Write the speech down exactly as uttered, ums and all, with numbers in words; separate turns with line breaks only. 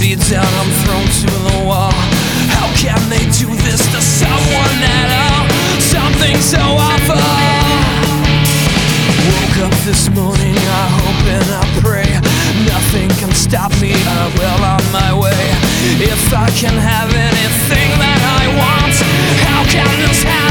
beat down, I'm thrown to the wall. How can they do this to someone at all? Something so awful. Woke up this morning, I hope and I pray nothing can stop me, I'm well on my way. If I can have anything that I want, how can this happen?